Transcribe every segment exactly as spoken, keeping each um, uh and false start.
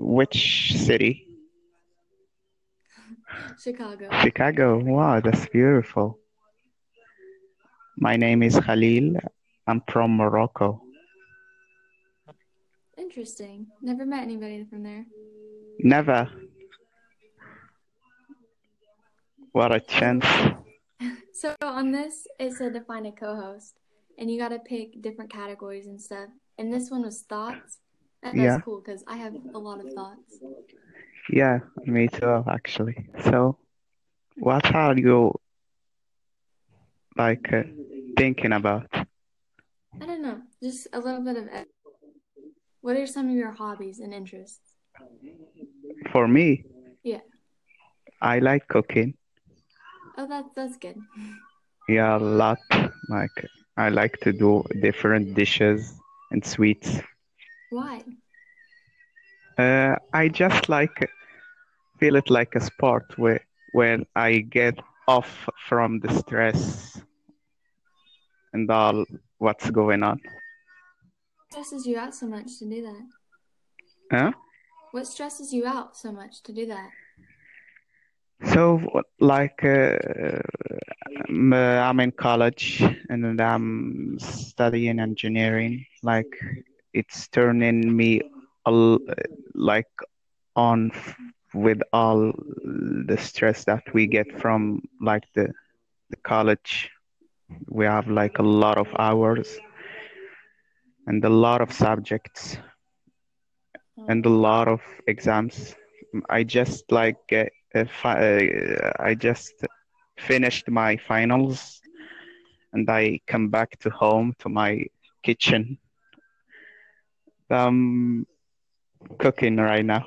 which city? Chicago. Chicago. Wow, that's beautiful. My name is Khalil. I'm from Morocco. Interesting. Never met anybody from there. Never. What a chance. So, so on this, it said to find a co-host, and you got to pick different categories and stuff. And this one was thoughts. That, that's Yeah, cool because I have a lot of thoughts. yeah, me too, actually. So, what are you like uh, thinking about? I don't know, just a little bit of. ev- What are some of your hobbies and interests? For me, Yeah. I like cooking. Oh, that's that's good. Yeah, a lot. Like, I like to do different dishes and sweets. Why? Uh, I just like feel it like a sport where when I get off from the stress and all what's going on. Stresses you out so much to do that? Huh? What stresses you out so much to do that? So, like, uh, I'm, uh, I'm in college and I'm studying engineering. Like, it's turning me all, like on f- with all the stress that we get from like the, the college. We have like a lot of hours and a lot of subjects and a Um, lot of exams. I just like uh, uh, fi- uh, I just finished my finals and I come back to home to my kitchen. I'm cooking right now.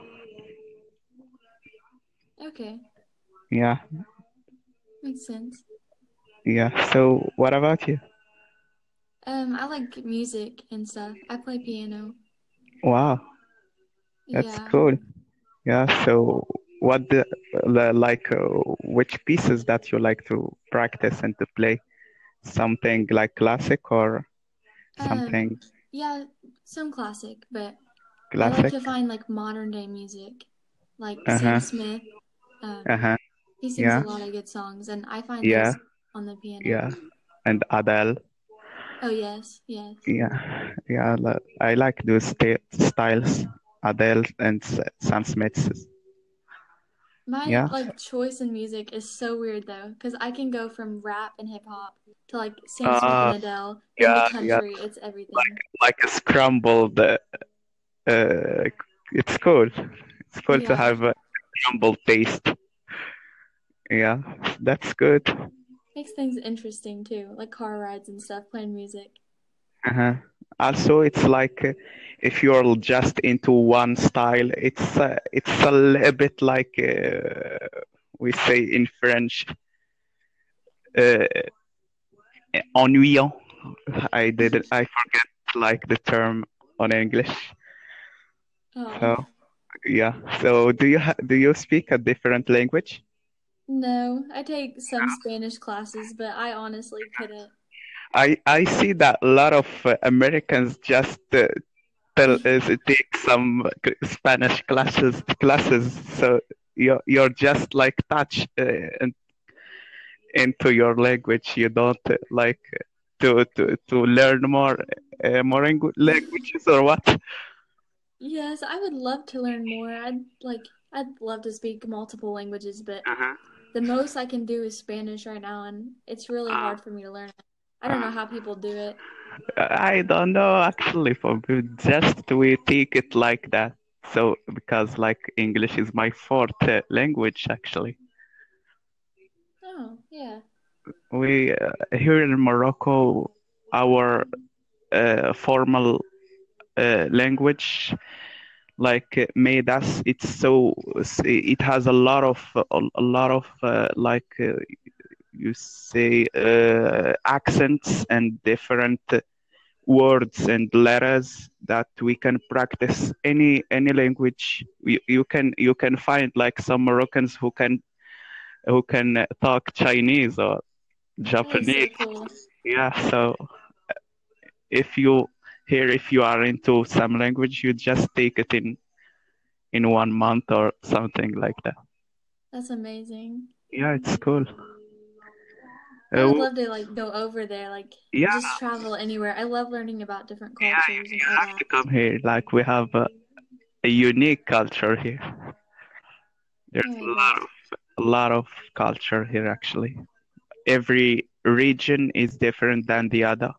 okay, Yeah, makes sense. yeah. So what about you? Um, I like music and stuff. I play piano. Wow, that's Yeah. cool. Yeah. So what the, the like uh, which pieces that you like to practice and to play? Something like classic or Um, something yeah, some classic, but I like classic? to find like modern day music, like Sam Uh-huh. Smith. Um, Uh-huh. he sings a Yeah. lot of good songs, and I find Yeah. those on the piano. Yeah. And Adele. Oh yes, yes. Yeah. Yeah. li- I like those sta- styles. Adele and S- Sam Smith. My Yeah. like choice in music is so weird though, because I can go from rap and hip hop to like Sam Smith and Uh, Adele, then to yeah. Yeah. country. It's Like everything. like a scrambled. Uh, uh, it's cool. It's cool to Yeah, have a scrambled taste. Yeah. That's good. makes things interesting too, like car rides and stuff, playing music. Uh-huh. Also, it's like uh, if you're just into one style, it's uh, it's a little bit like uh, we say in French, uh, ennuyant. I did it. I forget like the term on English. Oh, So yeah. So do you ha do you speak a different language? no, I take some Spanish classes, but I honestly couldn't. I I see that a lot of uh, Americans just uh, tell us take some c- Spanish classes classes. So you're you're just like touch uh, and into your language. You don't uh, like to to to learn more uh, more langu- languages or what? Yes, I would love to learn more. I'd like I'd love to speak multiple languages, but Uh-huh. the most I can do is Spanish right now, and it's really Uh, hard for me to learn it. I don't uh, know how people do it. I don't know actually. For me, just we take it like that. So because like English is my fourth uh, language actually. Oh, yeah. We uh, here in Morocco, our uh, formal uh, language like uh, made us it's so it has a lot of a, a lot of uh, like uh, you say uh, accents and different words and letters that we can practice any any language you, you can you can find like some Moroccans who can who can talk Chinese or That is so Japanese. cool. Yeah, so if you here if you are into some language you just take it in in one month or something like that. That's amazing. Yeah, it's cool. I would Uh, love to like go over there, like yeah, just travel anywhere. I love learning about different yeah, cultures you, and you all have that. to come here. Like we have a, a unique culture here. There's Oh, I a bet. lot of a lot of culture here actually. Every region is different than the other.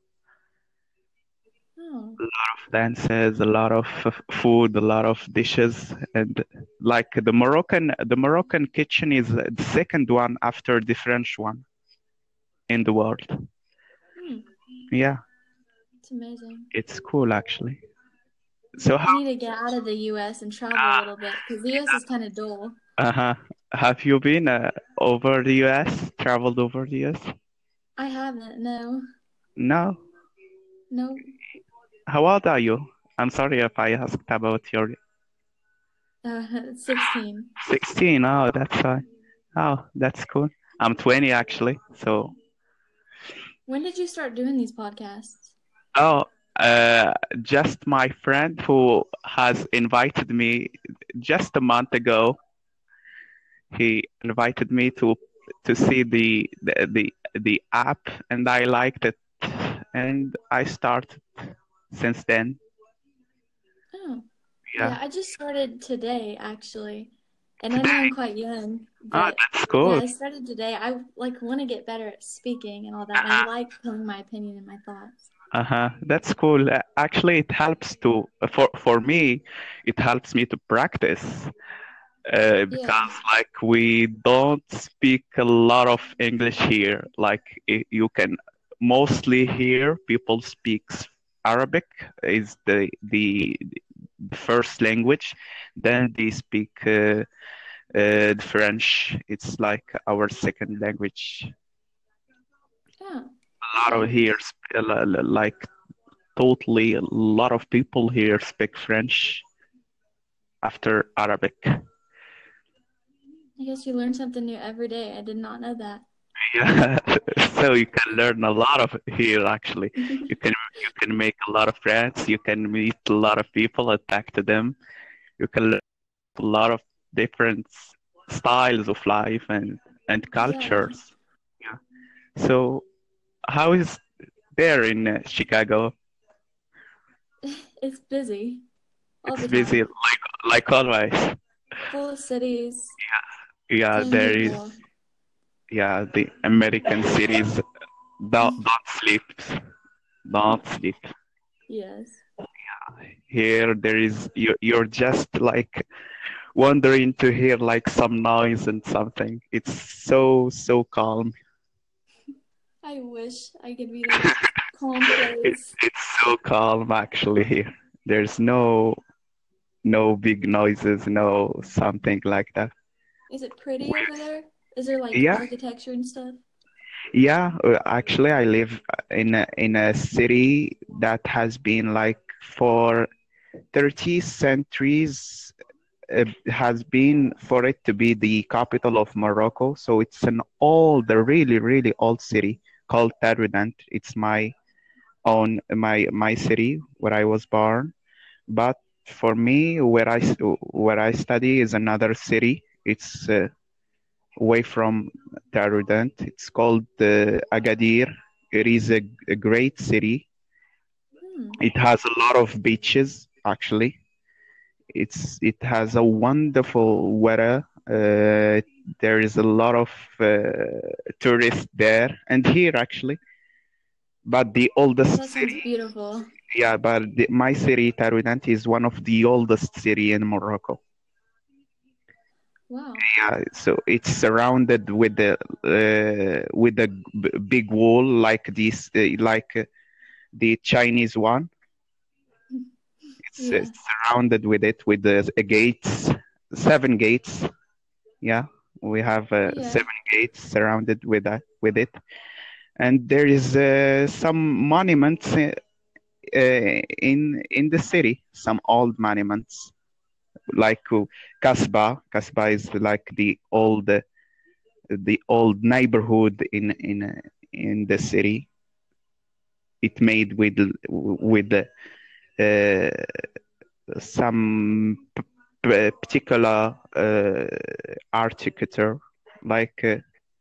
Oh, Dances, a lot of f- food, a lot of dishes, and like the Moroccan, the Moroccan kitchen is the second one after the French one in the world. hmm, Yeah, it's amazing. it's cool actually. So I how, need to get out of the U S and travel a little bit because the U S is kind of dull. uh-huh, have you been uh, over the U S? Traveled over the U S? I haven't, no. No. Nope. How old are you? I'm sorry if I asked about your Uh, sixteen. sixteen. Oh, that's fine. Oh, that's cool. I'm twenty actually. So, When did you start doing these podcasts? oh, uh, just my friend who has invited me just a month ago. He invited me to to see the the the, the app, and I liked it, and I started since then. Oh, Yeah. yeah, I just started today actually. And I know I'm quite young, Oh, but that's yeah, cool. I started today. I like want to get better at speaking and all that, and I like telling my opinion and my thoughts. Uh-huh. That's cool. Uh, Actually, it helps to for for me, it helps me to practice uh, Yeah. because like we don't speak a lot of English here. Like I you can mostly hear people speaks Arabic is the the the first language, then they speak uh, uh, French. It's like our second language. Yeah. A lot of Okay. here, sp- uh, li- li- like totally a lot of people here speak French after Arabic. I guess you learn something new every day. I did not know that. Yeah, so you can learn a lot of here actually. You can you can make a lot of friends, you can meet a lot of people and talk to them. You can learn a lot of different s- styles of life and and Yeah. cultures. Yeah. So how is there in uh, Chicago? It's busy all It's the busy time. like like always. Full of cities, Yeah, same there is. people. Yeah, the American cities don't don't sleep, don't sleep. Yes. Here, there is you. You're just like wandering to hear like some noise and something. It's so so calm. I wish I could be like calm It, place. it's so calm actually here. There's no no big noises, no something like that. Is it pretty over there? Is there like Yeah, architecture and stuff? yeah. uh, Actually, I live in a, in a city that has been like for thirty centuries uh, has been for it to be the capital of Morocco. So it's an old, a really, really old city called Taroudant. It's my own, my my city where I was born. But for me, where I s- where I study is another city. It's uh, away from Taroudant. It's called uh, Agadir. It is a, a great city. Hmm. It has a lot of beaches, actually. It's it has a wonderful weather. Uh, there is a lot of uh, tourists there and here actually. But the Oh, oldest that sounds city, beautiful. yeah, but the, my city, Taroudannt, is one of the oldest city in Morocco. Wow. Yeah, so it's surrounded with the uh, with a b- big wall like this, uh, like uh, the Chinese one. It's, Yeah. it's surrounded with it with the uh, gates, seven gates. Yeah, we have uh, Yeah. seven gates surrounded with that with it, and there is uh, some monuments uh, uh, in in the city, some old monuments like uh, Kasbah. Kasbah is like the old uh, the old neighborhood in in uh, in the city. It made with with uh, some p- particular uh, architecture, like uh,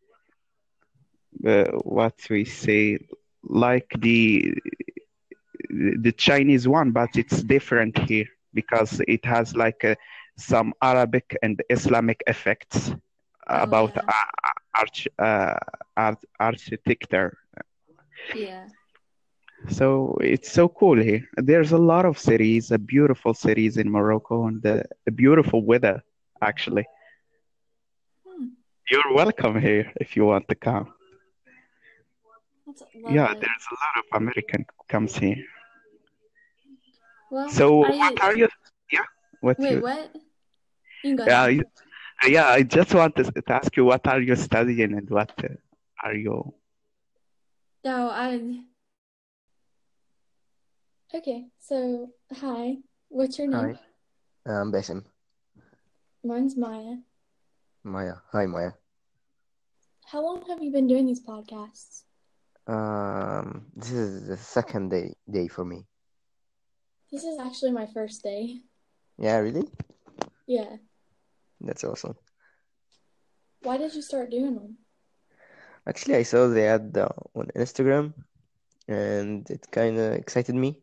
uh, what we say, like the the Chinese one, but it's different here because it has like uh, some Arabic and Islamic effects Oh about yeah. uh, arch, uh, art, architecture. Yeah. So it's so cool here. There's a lot of cities, a beautiful cities in Morocco, and uh, a beautiful weather, actually. Hmm. You're welcome here if you want to come. That's Yeah, lovely. there's a lot of American comes here. Well, So what I are you? Yeah, what wait, you? what? You can go Yeah, ahead. you- yeah. I just want to, to ask you, what are you studying and what uh, are you? No, I okay, so hi. What's your name? Hi, I'm Basim. Mine's Maya. Maya. Hi, Maya. How long have you been doing these podcasts? Um, this is the second day day for me. This is actually my first day. Yeah, really? Yeah. That's awesome. Why did you start doing them? Actually, I saw the ad uh, on Instagram, and it kind of excited me.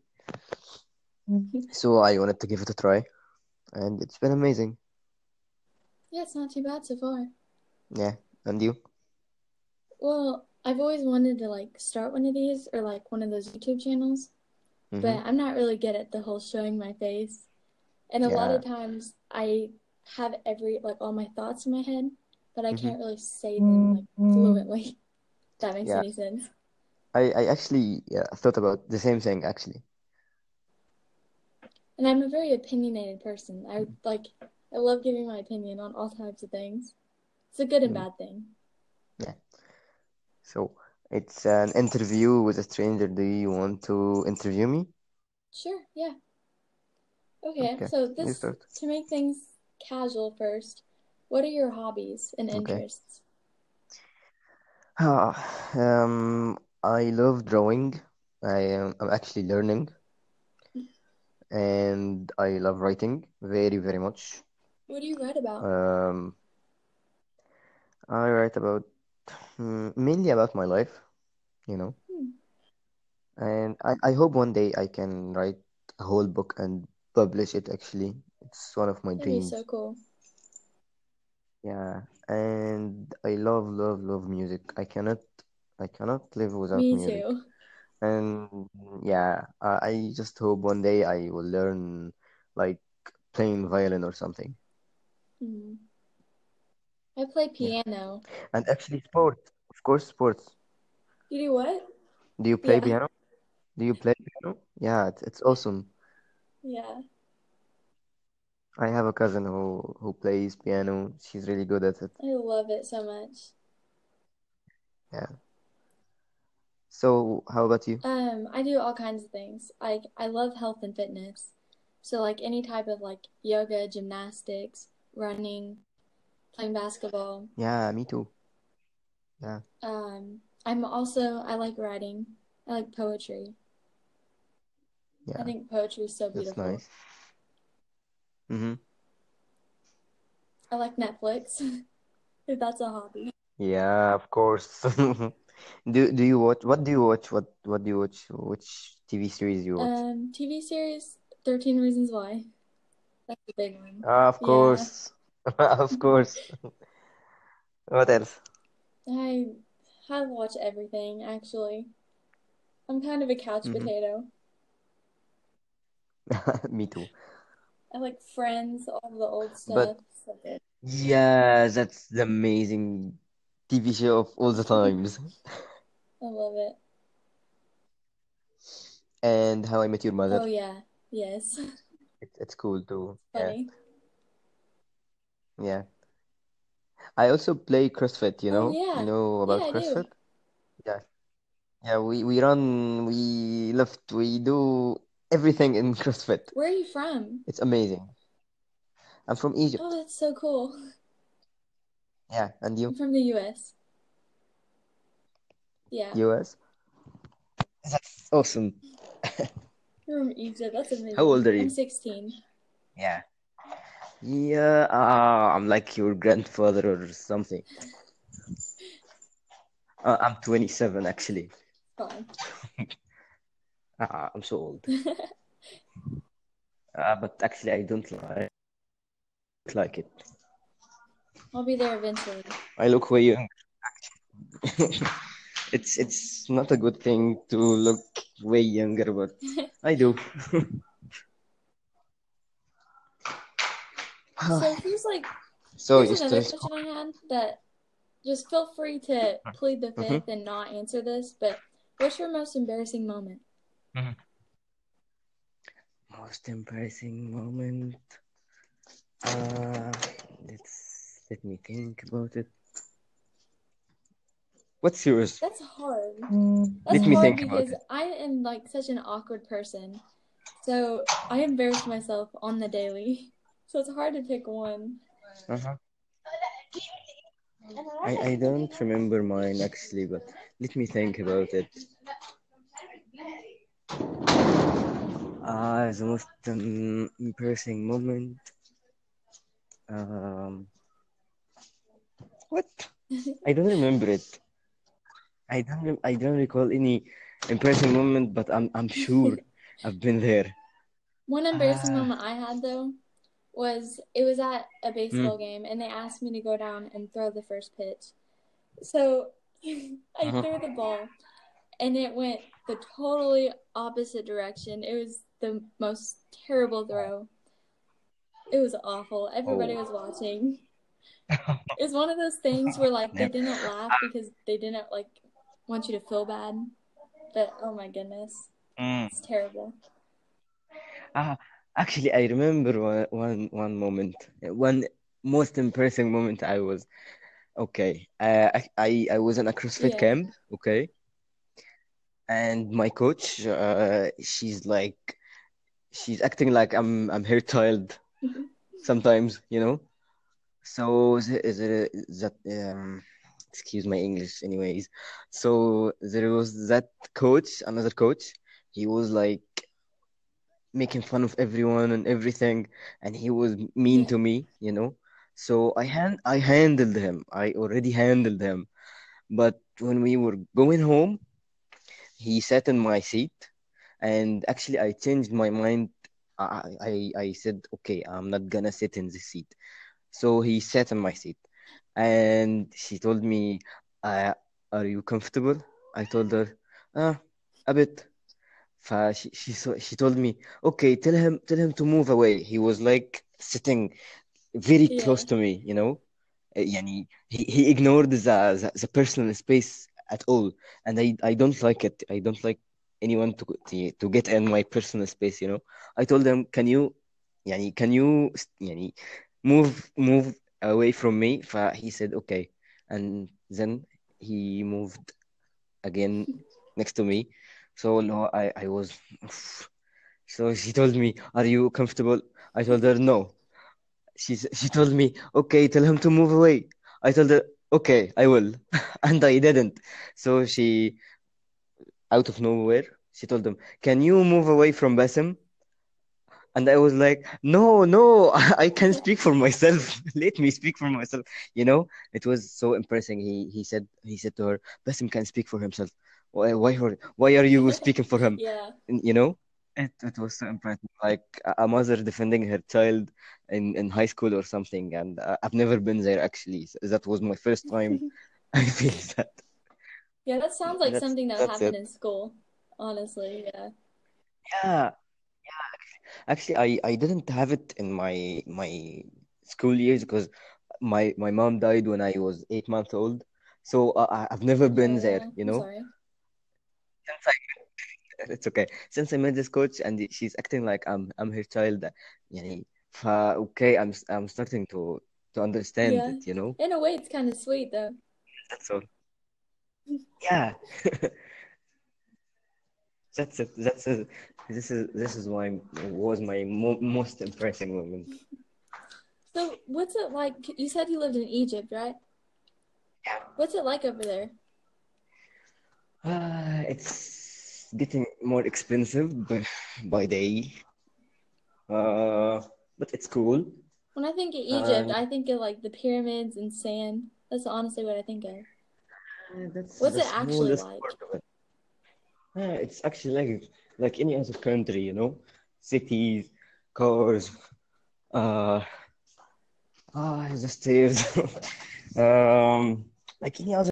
So I wanted to give it a try, and it's been amazing. Yeah, it's not too bad so far. Yeah, and you? Well, I've always wanted to like start one of these or like one of those YouTube channels, Mm-hmm. but I'm not really good at the whole showing my face. And a lot Yeah. of times I have every like all my thoughts in my head, but I Mm-hmm. can't really say them like fluently. If that makes Yeah. any sense. I I actually yeah, thought about the same thing actually. And I'm a very opinionated person. I like I love giving my opinion on all types of things. It's a good and Mm. bad thing. Yeah. So it's an interview with a stranger. Do you want to interview me? Sure, yeah. Okay, Okay, so you this start. to make things casual first, what are your hobbies and Okay. interests? Ah, um, I love drawing. I am I'm actually learning, and I love writing very, very much. What do you write about? Um, I write about mm, mainly about my life, you know, Hmm, and I, I hope one day I can write a whole book and publish it, actually. It's one of my that'd be so dreams. cool. Yeah, and I love, love, love music. I cannot I cannot live without Me music. too. And yeah, I I just hope one day I will learn like playing violin or something. Hmm. I play Yeah. piano. And actually sports, of course, sports. You do what? Do you play Yeah, piano? Do you play piano? Yeah, it's, it's awesome. yeah. I have a cousin who who plays piano. She's really good at it. I love it so much. Yeah. So how about you? Um, I do all kinds of things. Like I love health and fitness. So like any type of like yoga, gymnastics, running, playing basketball. Yeah, me too. Yeah, Um, I'm also I like writing. I like poetry. I yeah, think poetry is so that's beautiful. nice. Mm-hmm. I like Netflix, if that's a hobby. Yeah, of course. Do do you watch what do you watch? What what do you watch? Which T V series you watch? Um, T V series, thirteen Reasons Why. That's a big one. Ah, of Yeah. course. Of course. What else? I I watch everything actually. I'm kind of a couch Mm-hmm. potato. Me too. I like Friends, all the old But stuff. So good. yeah, that's the amazing T V show of all the times. I love it. And How I Met Your Mother. Oh yeah. Yes. It's it's cool too. Yeah, Funny. yeah. I also play CrossFit, you Oh know? You yeah. know Yeah, about I do. CrossFit? Yeah. Yeah, we, we run, we lift, we do everything in CrossFit. Where are you from? It's amazing. I'm from Oh, Egypt. that's so cool. Yeah, and I'm you? from the U S. Yeah. U S? That's awesome. You're from Egypt. That's How amazing. old are I'm you? sixteen. Yeah. Yeah, uh, I'm like your grandfather or something. Uh, I'm twenty-seven actually. Fine. Uh, I'm so old. Uh, but actually, I don't like like it. I'll be there eventually. I look way young. It's it's not a good thing to look way younger, but I do. So here's like So here's you another still question school? I had that just feel free to plead the Mm-hmm. fifth and not answer this, but what's your most embarrassing moment? Mm-hmm. Most embarrassing moment. Uh, let's let me think about it. What's yours? That's hard. That's Let me hard think about because it. I am like such an awkward person. So I embarrass myself on the daily. So it's hard to pick one. Uh-huh. I, I don't remember mine actually, but let me think about it. Uh, the most um, embarrassing moment. Um, what? I don't remember it. I don't. rem- I don't recall any embarrassing moment, but I'm. I'm sure I've been there. One embarrassing Ah. moment I had though was it was at a Hmm. baseball game and they asked me to go down and throw the first pitch. So I Uh-huh. threw the ball and it went the totally opposite direction. It was the most terrible throw. It was awful. Everybody Oh. was watching. It's one of those things where like they Damn. didn't laugh because they didn't like want you to feel bad. But oh my goodness, Mm. it's terrible. Ah, actually, I remember one, one, one moment, one most embarrassing moment. I was okay. Uh, I, I, I was in a CrossFit Yeah. camp. Okay, and my coach, uh, she's like, she's acting like I'm, I'm her child sometimes, you know. So the, the, that, um, excuse my English, anyways. So there was that coach, another coach. He was like making fun of everyone and everything, and he was mean Yeah. to me, you know. So I hand I handled him. I already handled him. But when we were going home, he sat in my seat, and actually I changed my mind. I I, I said, okay, I'm not gonna sit in this seat. So he sat in my seat, and she told me, uh, "Are you comfortable?" I told her, "Ah, a bit." فشي she so- she told me, okay, tell him tell him to move away. He was like sitting very close Yeah. to me, you know. Uh, يعني he, he ignored the, the the personal space at all, and I I don't like it. I don't like anyone to to, to get in my personal space, you know. I told him, can you يعني can you يعني move move away from me. فhe said okay, and then he moved again next to me. So no, I, I was. So she told me, "Are you comfortable?" I told her no. She s- she told me, "Okay, tell him to move away." I told her, "Okay, I will," and I didn't. So she, out of nowhere, she told him, "Can you move away from Basim?" And I was like, "No, no, I can speak for myself. Let me speak for myself." You know, it was so impressing. He he said he said to her, "Basim can speak for himself. Why why her- why are you speaking for him?" Yeah. And, you know, it it was so impressive. Like a a mother defending her child in in high school or something. And uh, I've never been there actually. So that was my first time. I feel that. Yeah, that sounds like That's something that would that's happen it. in school. Honestly, yeah. Yeah. Actually, I, I didn't have it in my my school years because my my mom died when I was eight months old. So uh, I- I've never been Oh there, yeah. you I'm know. sorry. Since I, it's okay. Since I met this coach and she's acting like I'm I'm her child, يعني, ف- okay, I'm I'm starting to to understand Yeah. it, you know. In a way, it's kind of sweet though. That's all. Yeah, that's it. That's it. This is this is why was my mo most impressive moment. So, what's it like? You said you lived in Egypt, right? What's it like over there? Uh, it's getting more expensive by, by day. Uh, but it's cool. When I think of Egypt, And I think of like the pyramids and sand. That's honestly what I think of. uh, that's What's the it actually smallest like? part of it. Uh, it's actually like like any other country, you know, cities, cars, uh, ah, the stairs, um, like any other.